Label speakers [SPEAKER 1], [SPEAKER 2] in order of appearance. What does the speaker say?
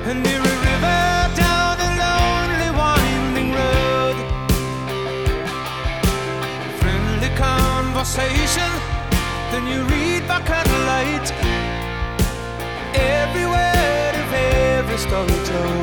[SPEAKER 1] and near a river down a lonely winding road. Friendly conversation, then you read by candlelight every word of every story told.